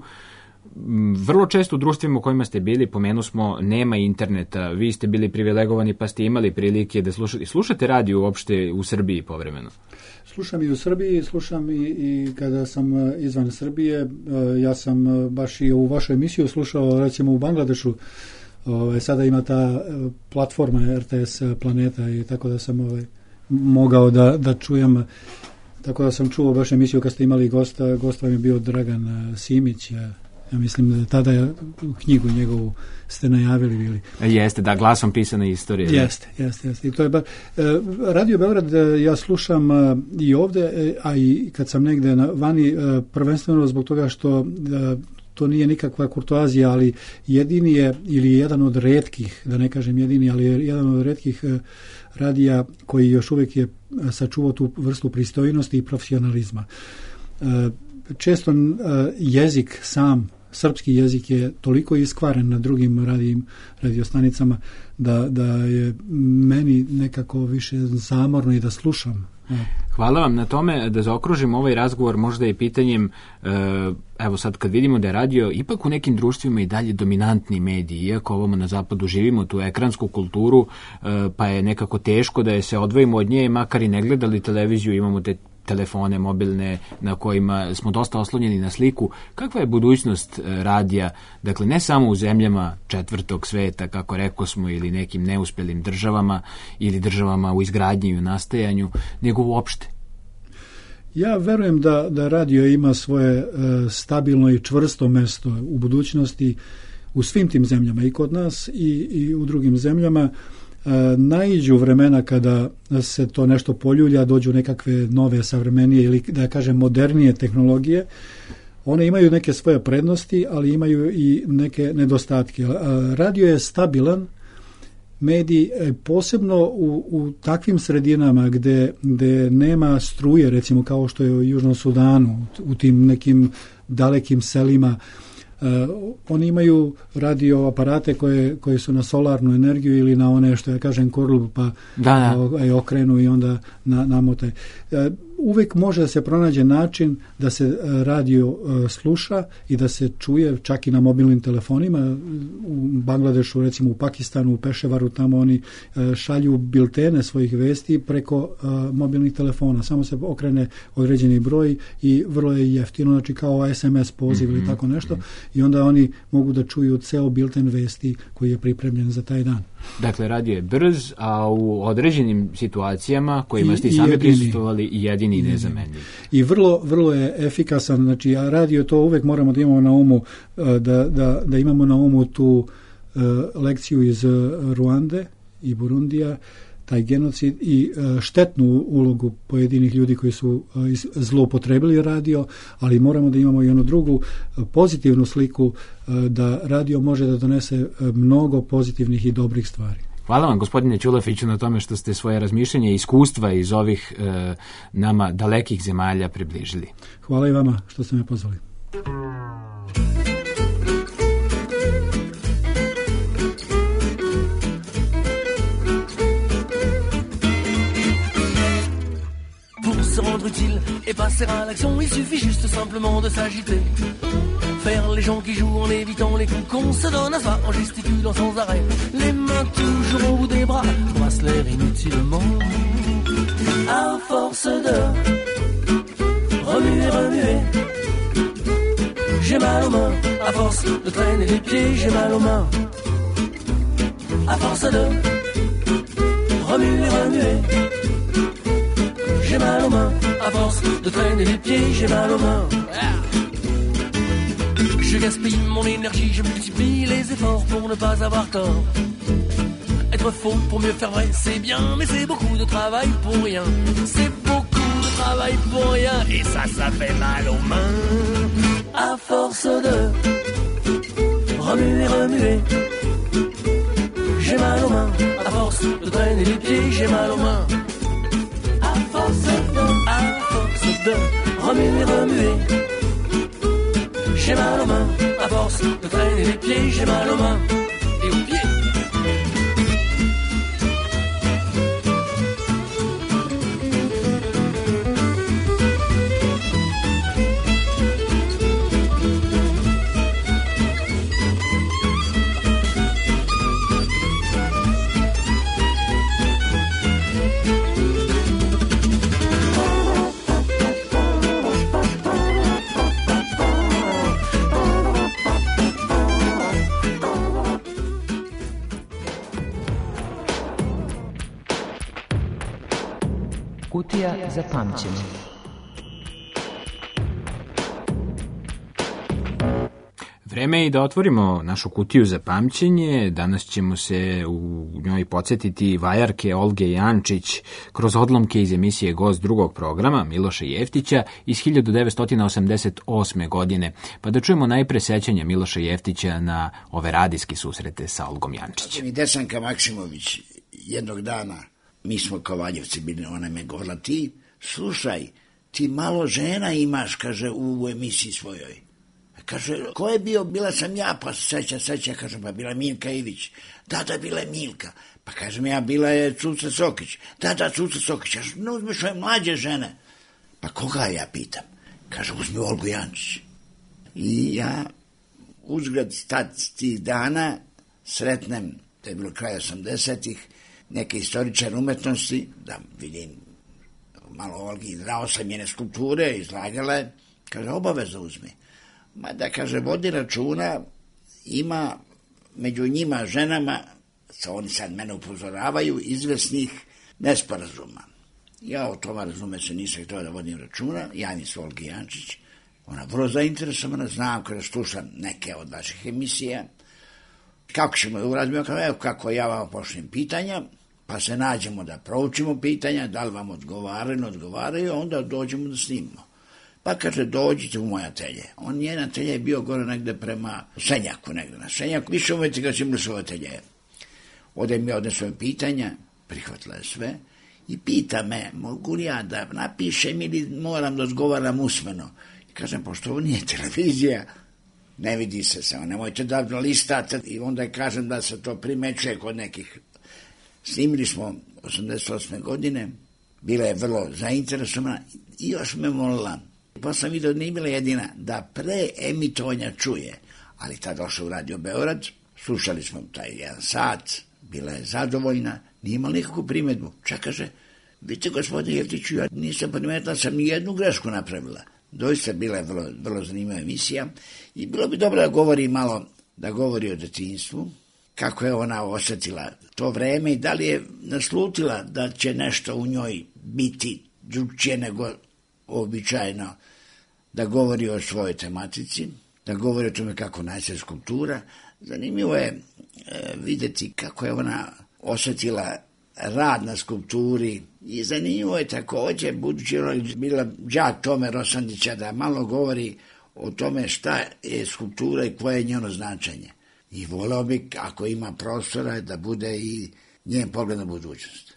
vrlo često u društvima u kojima ste bili, pomenu nema interneta, vi ste bili privilegovani pa ste imali prilike da slušate radio uopšte u Srbiji povremeno? Slušam i u Srbiji, slušam i kada sam izvan Srbije. Ja sam baš i u vašu emisiju slušao, recimo u Bangladešu. Sada ima ta platforma RTS Planeta i tako da sam mogao da čujem. Tako da sam čuo baš emisiju kad ste imali gosta. Gost vam je bio Dragan Simić. Ja mislim da tada knjigu njegovu ste najavili bili. Jeste, da, glasom pisana istorija. Jeste. I to je Radio Beograd ja slušam i ovde, a i kad sam negde vani, prvenstveno zbog toga što to nije nikakva kurtoazija, ali jedini je, ili jedan od retkih, da ne kažem jedini, ali jedan od retkih radija koji još uvijek je sačuvao tu vrstu pristojnosti i profesionalizma. Često jezik sam, srpski jezik je toliko iskvaren na drugim radiostanicama da je meni nekako više zamorno i da slušam. Hvala vam na tome. Da zaokružim ovaj razgovor možda i pitanjem, evo sad kad vidimo da je radio ipak u nekim društvima i dalje dominantni mediji, iako ovamo na zapadu živimo tu ekransku kulturu, pa je nekako teško da je se odvojimo od nje, makar i ne gledali televiziju, imamo te telefone mobilne na kojima smo dosta oslonjeni na sliku. Kakva je budućnost radija, dakle ne samo u zemljama četvrtog sveta, kako rekao smo, ili nekim neuspelim državama ili državama u izgradnji i u nastajanju, nego uopšte? Ja verujem da radio ima svoje stabilno i čvrsto mesto u budućnosti u svim tim zemljama, i kod nas i u drugim zemljama. Naiđu vremena kada se to nešto poljulja, dođu nekakve nove, savremenije ili da kažem modernije tehnologije. One imaju neke svoje prednosti, ali imaju i neke nedostatke. Radio je stabilan medij, posebno u takvim sredinama gde nema struje, recimo kao što je u Južnom Sudanu, u tim nekim dalekim selima. Oni imaju radio aparate koje su na solarnu energiju ili na one, što ja kažem, korlu, pa okrenu i onda namotaj. Uvijek može da se pronađe način da se radio sluša i da se čuje čak i na mobilnim telefonima. U Bangladešu, recimo u Pakistanu, u Peševaru, tamo oni šalju biltene svojih vesti preko mobilnih telefona. Samo se okrene određeni broj i vrlo je jeftino, znači kao SMS poziv ili tako nešto, i onda oni mogu da čuju ceo bilten vesti koji je pripremljen za taj dan. Dakle, radio je brz, a u određenim situacijama kojima ste sami prisustvovali i jedini i nezamenljivi. I vrlo je efikasan, znači radio to uvek moramo da imamo na umu, da imamo na umu tu lekciju iz Ruande i Burundija, taj genocid i štetnu ulogu pojedinih ljudi koji su zloupotrebili radio, ali moramo da imamo i onu drugu pozitivnu sliku da radio može da donese mnogo pozitivnih i dobrih stvari. Hvala vam, gospodine Ćulafiću, na tome što ste svoje razmišljanje i iskustva iz ovih nama dalekih zemalja približili. Hvala i vama što ste me pozvali. Se rendre utile et passer à l'action, il suffit juste simplement de s'agiter. Faire les gens qui jouent en évitant les coups qu'on se donne à soi, en gesticulant sans arrêt, les mains toujours au bout des bras, brasse l'air inutilement. À force de remuer, remuer, j'ai mal aux mains. À force de traîner les pieds, j'ai mal aux mains. À force de remuer, remuer, j'ai mal aux mains, à force de traîner les pieds, j'ai mal aux mains. Je gaspille mon énergie, je multiplie les efforts pour ne pas avoir tort. Être faux pour mieux faire vrai, c'est bien, mais c'est beaucoup de travail pour rien. C'est beaucoup de travail pour rien, et ça fait mal aux mains. À force de remuer, remuer, j'ai mal aux mains. À force de traîner les pieds, j'ai mal aux mains. À force de remuer, remuer, j'ai mal aux mains. À force de traîner les pieds, j'ai mal aux mains et aux pieds. Kutija za pamćenje. Vreme je i da otvorimo našu kutiju za pamćenje. Danas ćemo se u njoj podsjetiti vajarke Olge Jančić kroz odlomke iz emisije Gost drugog programa Miloša Jeftića iz 1988. godine. Pa da čujemo najpre sećanja Miloša Jeftića na ove radijske susrete sa Olgom Jančić. Mi Desanka Maksimović jednog dana, mi smo Kovaljevci bili, ona me govorila, ti, slušaj, ti malo žena imaš, kaže, u emisiji svojoj. Kaže, ko je bio? Bila sam ja, pa seća, kaže, pa bila Milka Ivić. Da, bila je Milka. Pa kažem ja, bila je Cuca Sokić. Da, Cuca Sokić. Kaže, ne uzmeš ove mlađe žene. Pa koga ja pitam? Kaže, uzmi Olgu Jančić. I ja uzgled tih dana sretnem, to je bilo kraj 80-ih, neke istoričar umetnosti, da vidim malo Olgi, drao sam njene skulpture, izlagala je, kaže, obavezno uzmi. Mada, kaže, vodi računa, ima među njima ženama, oni sad mene upozoravaju, izvesnih nesporazuma. Ja o tome, razume se, nisam htio da vodim računa, javim se Olgi Jančić, ona vrlo zainteresovana, znam kada slušam neke od vaših emisija, kako ćemo da uradimo, evo kako ja vam pošljem pitanja, pa se nađemo da proučimo pitanja, da li vam odgovaraju, onda dođemo da snimimo. Pa kaže, dođite u moj atelje. Njen atelje je bio gore negde prema Senjaku, negde na Senjaku. Više uvijek kad ćemo svoj atelje. Ode mi odnesujem pitanja, prihvatila je sve, i pita me, mogu li ja da napišem ili moram da odgovaram usmeno. I kažem, pošto ovo nije televizija, ne vidi se samo, nemojte da listate. I onda kažem da se to primećuje kod nekih. Snimili smo 88. godine, bila je vrlo zainteresovana i još me molila. Pa sam vidio da nije bila jedina da pre emitovanja čuje, ali tada došla u Radio Beograd, slušali smo taj 1 sat, bila je zadovoljna, nije imala nikakvu primedbu. Čak kaže, vidite gospodine Jeftiću, ja nisam primetila, sam ni jednu grešku napravila. Doista bila je vrlo zanimljiva emisija i bilo bi dobro da govori malo, da govori o detinjstvu, kako je ona osjetila to vreme i da li je naslutila da će nešto u njoj biti drugčije nego običajno, da govori o svojoj tematici, da govori o tome kako nastaje skulptura. Zanimljivo je vidjeti kako je ona osjetila rad na skulpturi. I zanimljivo je također, budući je bila đak Tome Rosandića, da malo govori o tome šta je skulptura i koje je njeno značenje. I voleo bi, ako ima prostora, da bude i njen pogled na budućnost.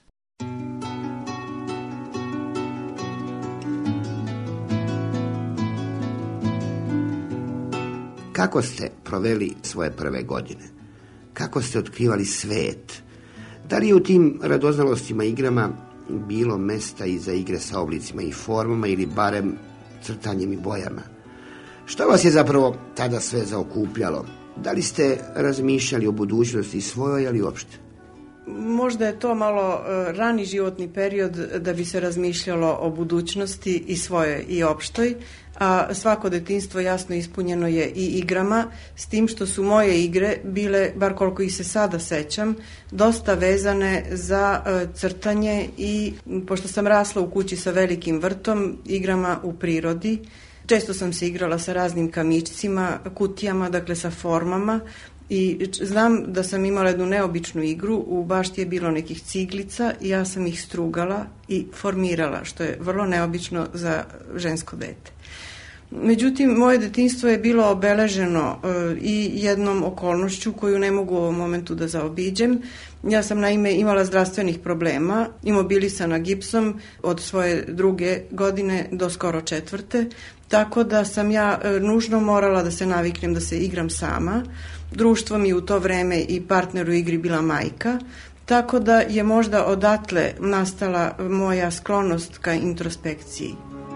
Kako ste proveli svoje prve godine? Kako ste otkrivali svet? Da li je u tim radoznalostima igrama bilo mesta i za igre sa oblicima i formama ili barem crtanjem i bojama? Što vas je zapravo tada sve zaokupljalo? Da li ste razmišljali o budućnosti svojoj, ali uopšte? Možda je to malo rani životni period da bi se razmišljalo o budućnosti i svojoj i opštoj, a svako detinjstvo jasno ispunjeno je i igrama, s tim što su moje igre bile, bar koliko ih se sada sećam, dosta vezane za crtanje i, pošto sam rasla u kući sa velikim vrtom, igrama u prirodi. Često sam se igrala sa raznim kamičcima, kutijama, dakle sa formama, i znam da sam imala jednu neobičnu igru, u bašti je bilo nekih ciglica i ja sam ih strugala i formirala, što je vrlo neobično za žensko dete. Međutim, moje detinjstvo je bilo obeleženo i jednom okolnošću koju ne mogu u ovom momentu da zaobiđem. Ja sam naime imala zdravstvenih problema, imobilisana gipsom od svoje 2. godine do skoro 4. Tako da sam ja nužno morala da se naviknem da se igram sama. Društvo mi u to vreme i partner u igri bila majka, tako da je možda odatle nastala moja sklonost ka introspekciji.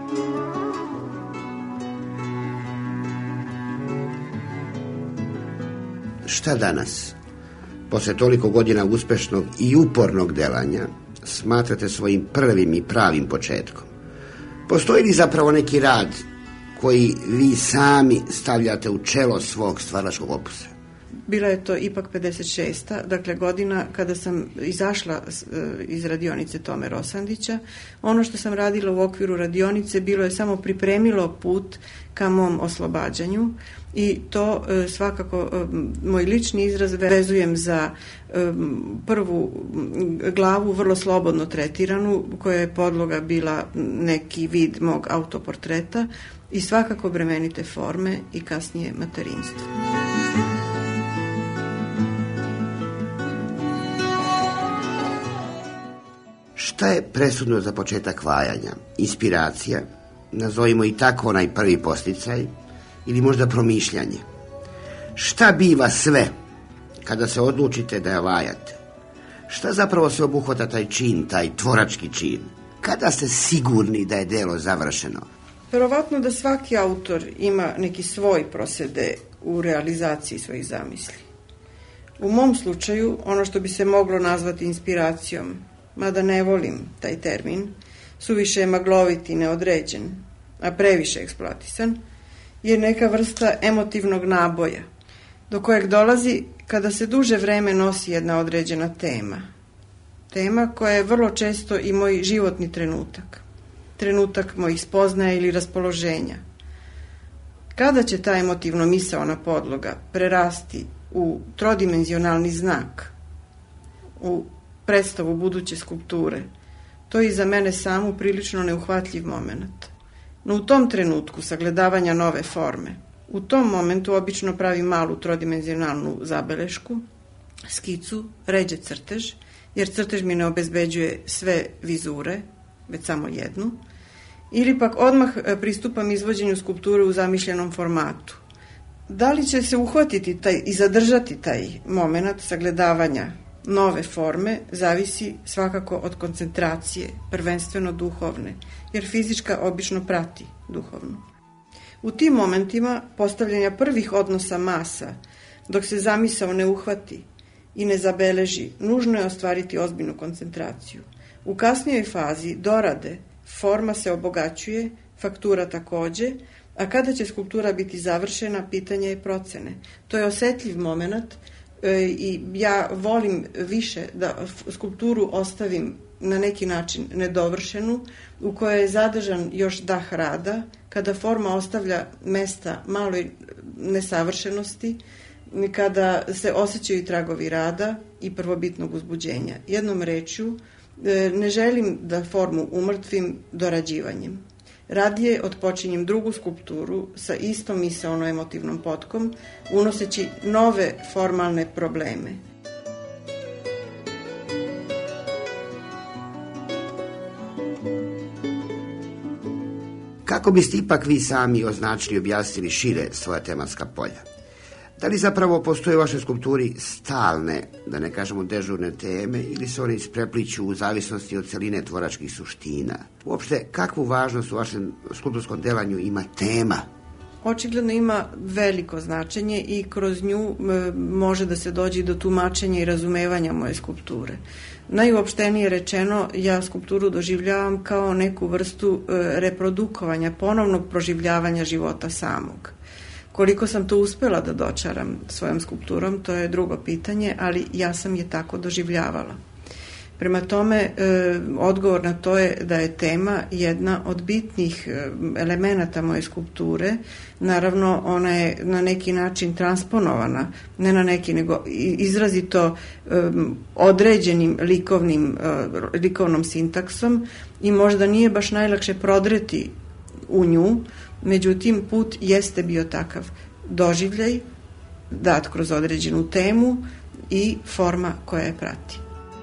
Šta danas, posle toliko godina uspešnog i upornog delanja, smatrate svojim prvim i pravim početkom? Postoji li zapravo neki rad koji vi sami stavljate u čelo svog stvaračkog opusa? Bila je to ipak 56. dakle godina kada sam izašla iz radionice Tome Rosandića. Ono što sam radila u okviru radionice bilo je samo pripremilo put ka mom oslobađanju i to svakako moj lični izraz vezujem za prvu glavu, vrlo slobodno tretiranu, koja je podloga bila neki vid mog autoportreta i svakako bremenite forme i kasnije materinstvo. Šta je presudno za početak vajanja? Inspiracija, nazovimo i tako onaj prvi posticaj, ili možda promišljanje? Šta biva sve kada se odlučite da je vajate? Šta zapravo se obuhvata taj čin, taj tvorački čin? Kada ste sigurni da je delo završeno? Verovatno da svaki autor ima neki svoj procede u realizaciji svojih zamisli. U mom slučaju, ono što bi se moglo nazvati inspiracijom, mada ne volim taj termin, suviše je maglovit i neodređen, a previše eksploatisan, je neka vrsta emotivnog naboja, do kojeg dolazi kada se duže vreme nosi jedna određena tema. Tema koja je vrlo često i moj životni trenutak. Trenutak mojih spoznaja ili raspoloženja. Kada će ta emotivno misaona podloga prerasti u trodimenzionalni znak, u predstavu buduće skulpture, to je i za mene samu prilično neuhvatljiv moment. No u tom trenutku sagledavanja nove forme, u tom momentu obično pravim malu trodimenzionalnu zabelešku, skicu, ređe crtež, jer crtež mi ne obezbeđuje sve vizure, već samo jednu, ili pak odmah pristupam izvođenju skulpture u zamišljenom formatu. Da li će se uhvatiti i zadržati taj moment sagledavanja nove forme zavisi svakako od koncentracije, prvenstveno duhovne, jer fizička obično prati duhovnu. U tim momentima postavljanja prvih odnosa masa, dok se zamisao ne uhvati i ne zabeleži, nužno je ostvariti ozbiljnu koncentraciju. U kasnijoj fazi dorade forma se obogaćuje, faktura takođe, a kada će skulptura biti završena, pitanje je procene. To je osetljiv moment i ja volim više da skulpturu ostavim na neki način nedovršenu, u kojoj je zadržan još dah rada, kada forma ostavlja mesta maloj nesavršenosti, kada se osjećaju tragovi rada i prvobitnog uzbuđenja. Jednom rečju, ne želim da formu umrtvim dorađivanjem. Radije otpočinjem drugu skulpturu sa istom misaono-emotivnom potkom, unoseći nove formalne probleme. Kako biste ipak vi sami označili i objasnili šire svoja tematska polja? Da li zapravo postoje u vašoj skulpturi stalne, da ne kažemo dežurne teme, ili se one isprepliću u zavisnosti od celine tvoračkih suština? Uopšte, kakvu važnost u vašem skulpturskom delanju ima tema? Očigledno ima veliko značenje i kroz nju može da se dođe do tumačenja i razumevanja moje skulpture. Najuopštenije rečeno, ja skulpturu doživljavam kao neku vrstu reprodukovanja, ponovnog proživljavanja života samog. Koliko sam to uspela da dočaram svojom skulpturom, to je drugo pitanje, ali ja sam je tako doživljavala. Prema tome, odgovor na to je da je tema jedna od bitnih elemenata moje skulpture. Naravno, ona je na neki način transponovana, ne na neki, nego izrazito određenim likovnom sintaksom i možda nije baš najlakše prodreti u nju, međutim, put jeste bio takav. Doživljaj, dat kroz određenu temu i forma koja je prati.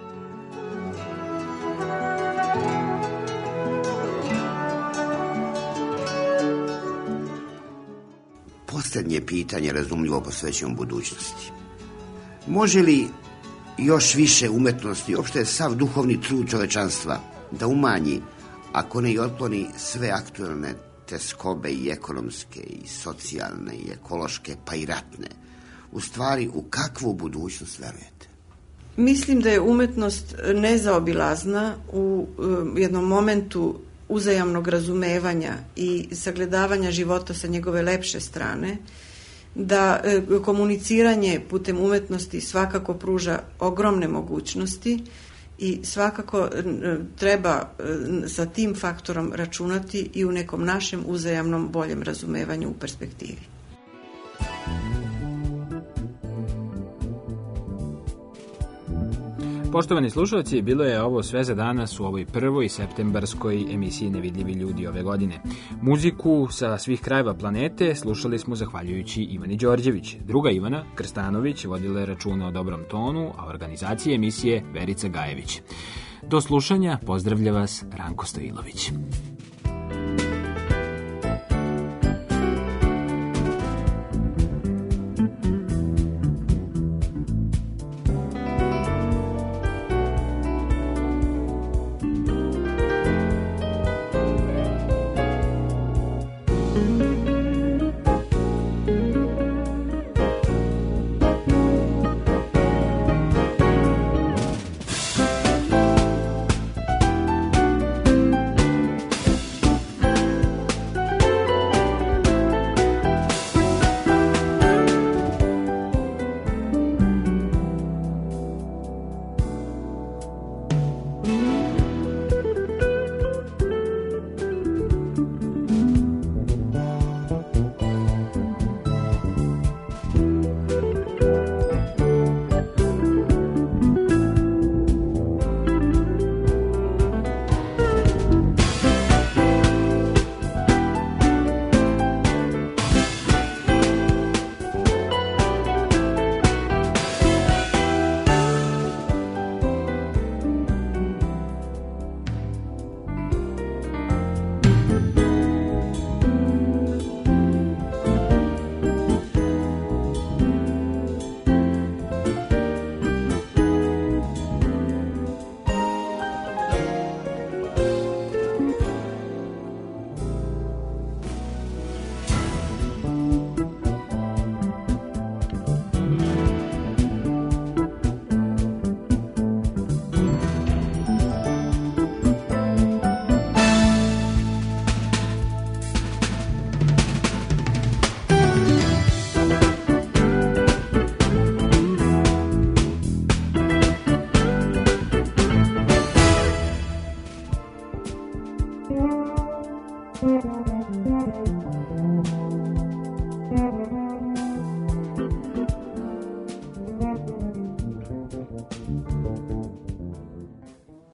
Posljednje pitanje razumljivo posvećeno budućnosti. Može li još više umetnosti, uopšte sav duhovni trud čovečanstva, da umanji, ako ne i otkloni sve aktuelne teskobe i ekonomske, i socijalne, i ekološke, pa i ratne? U stvari, u kakvu budućnost verujete? Mislim da je umetnost nezaobilazna u jednom momentu uzajamnog razumevanja i sagledavanja života sa njegove lepše strane, da komuniciranje putem umetnosti svakako pruža ogromne mogućnosti i svakako treba sa tim faktorom računati i u nekom našem uzajamnom boljem razumevanju u perspektivi. Poštovani slušalci, bilo je ovo sve za danas u ovoj prvoj septembarskoj emisiji Nevidljivi ljudi ove godine. Muziku sa svih krajeva planete slušali smo zahvaljujući Ivani Đorđević. Druga Ivana, Krstanović, vodila je računa o dobrom tonu, a organizacija emisije Verica Gajević. Do slušanja, pozdravlja vas Ranko Stojilović.